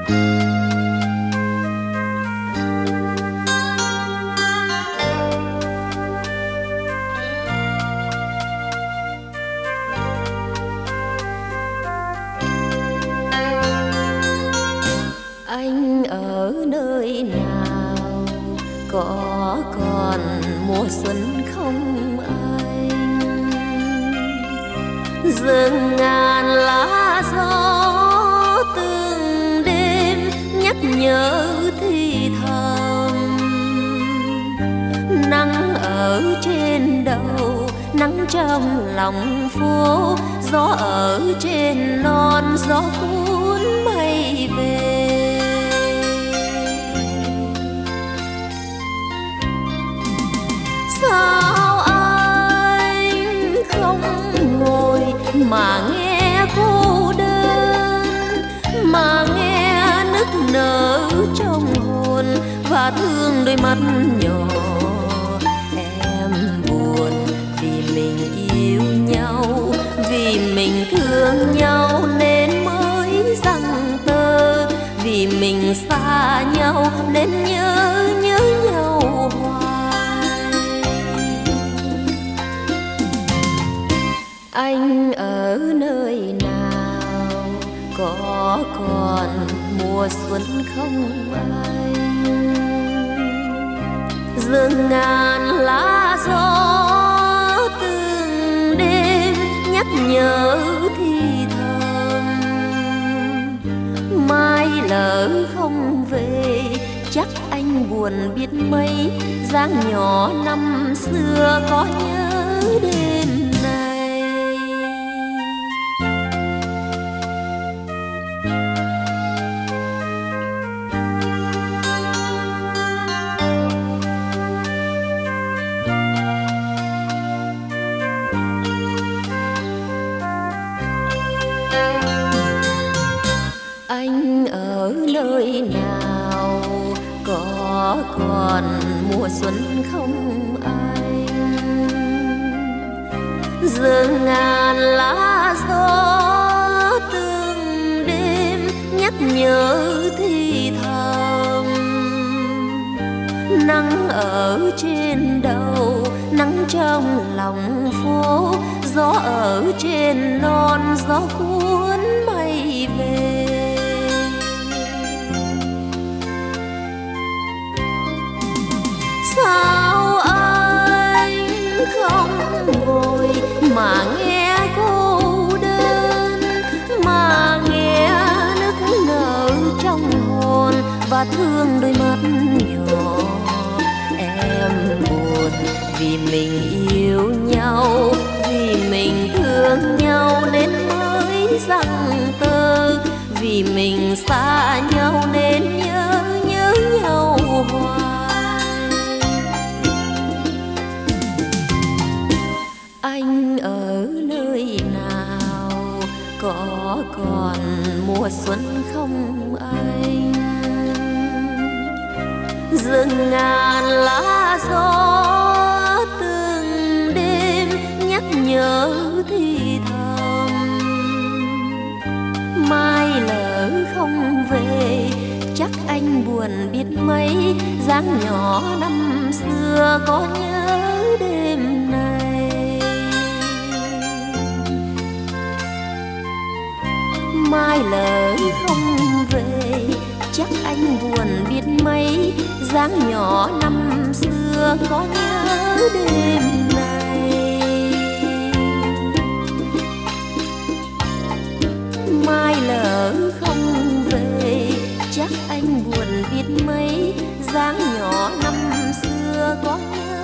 Anh ở nơi nào, có còn mùa xuân không anh? Rừng ngàn lá gió từng đêm nhắc nhớ thì thầm. Nắng ở trên đầu, nắng trong lòng phố, gió ở trên non, gió cuốn mây về. Sao anh không ngồi mà nghe cô đơn, mà nghe nức nở trong hồn và thương đôi mắt nhỏ. Em buồn vì mình yêu nhau, vì mình thương nhau nên mới giăng tơ, vì mình xa nhau nên nhớ nhau hoài. Anh ở nơi nào, có còn mùa xuân không anh? Rừng ngàn lá gió từng đêm nhắc nhớ thì thầm. Mai lỡ không về chắc anh buồn biết mấy, dáng nhỏ năm xưa có nhớ đêm nay. Anh ở nơi nào, có còn mùa xuân không anh? Rừng ngàn lá gió từng đêm nhắc nhớ thì thầm. Nắng ở trên đầu, nắng trong lòng phố, gió ở trên non, gió cuốn mây về. Sao anh không ngồi mà nghe cô đơn, mà nghe nức nở trong hồn và thương đôi mắt nhỏ. Em buồn vì mình yêu nhau, vì mình thương nhau nên mới giăng tơ, vì mình xa nhau nên nhớ nhau hoài. Anh ở nơi nào, có còn mùa xuân không anh? Rừng ngàn lá gió từng đêm nhắc nhớ thì thầm. Mai lỡ không về chắc anh buồn biết mấy, dáng nhỏ năm xưa có nhớ đêm nay. Mai lỡ không về chắc anh buồn biết mấy, dáng nhỏ năm xưa có nhớ đêm nay. Mai lỡ không về chắc anh buồn biết mấy, dáng nhỏ năm xưa có nhớ